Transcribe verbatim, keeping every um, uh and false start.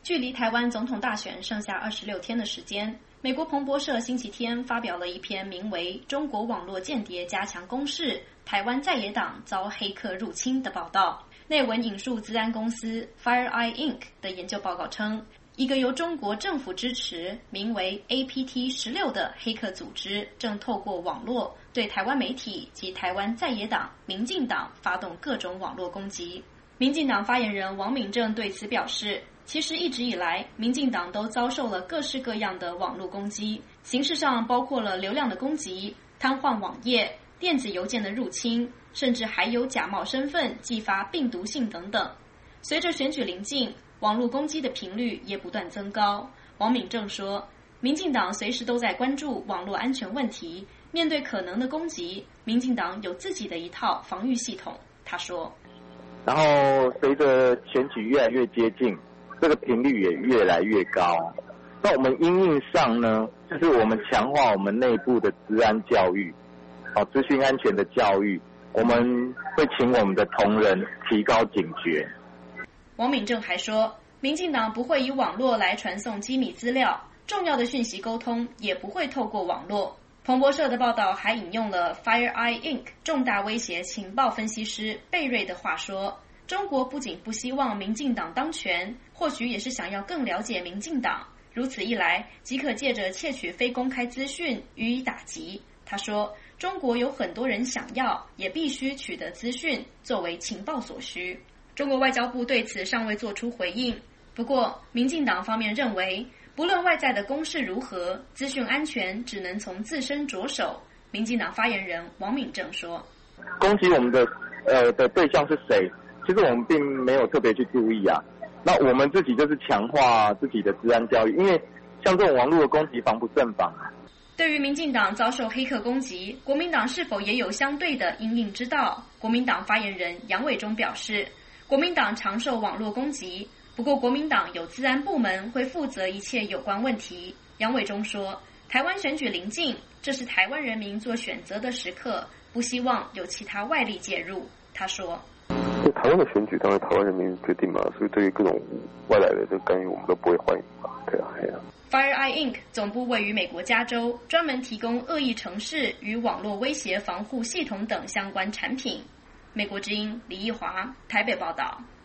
距离台湾总统大选剩下二十六天的时间，美国彭博社星期天发表了一篇名为《中国网络间谍加强攻势，台湾在野党遭黑客入侵》的报道。内文引述资安公司 FireEye Incorporated 的研究报告称，一个由中国政府支持、名为 A P T 十六 的黑客组织正透过网络对台湾媒体及台湾在野党民进党发动各种网络攻击。民进党发言人王敏正对此表示，其实一直以来，民进党都遭受了各式各样的网络攻击，形式上包括了流量的攻击、瘫痪网页、电子邮件的入侵，甚至还有假冒身份寄发病毒信等等。随着选举临近，网络攻击的频率也不断增高。王敏正说，民进党随时都在关注网络安全问题，面对可能的攻击，民进党有自己的一套防御系统。他说， 然后随着选举越来越接近，这个频率也越来越高。那我们因应上呢，就是我们强化我们内部的治安教育，哦，资讯安全的教育，我们会请我们的同仁提高警觉。 王敏正还说，民进党不会以网络来传送机密资料，重要的讯息沟通也不会透过网络。彭博社的报道还引用了 FireEye Incorporated 重大威胁情报分析师贝瑞的话说，中国不仅不希望民进党当权，或许也是想要更了解民进党，如此一来即可借着窃取非公开资讯予以打击。他说，中国有很多人想要也必须取得资讯作为情报所需。中国外交部对此尚未做出回应，不过民进党方面认为，不论外在的攻势如何，资讯安全只能从自身着手。民进党发言人王敏正说， 攻击我们的呃的对象是谁，其实我们并没有特别去注意啊。那我们自己就是强化自己的治安教育，因为像这种网络的攻击防不胜防啊。 对于民进党遭受黑客攻击，国民党是否也有相对的因应之道？国民党发言人杨伟忠表示，国民党常受网络攻击，不过国民党有资安部门会负责一切有关问题。杨伟忠说，台湾选举临近，这是台湾人民做选择的时刻，不希望有其他外力介入。他说， 台湾的选举当然台湾人民决定嘛，所以对于各种外来的这个干预我们都不会欢迎嘛。对啊，对啊。 FireEye Incorporated 总部位于美国加州，专门提供恶意程式与网络威胁防护系统等相关产品。美国之音李义华台北报道。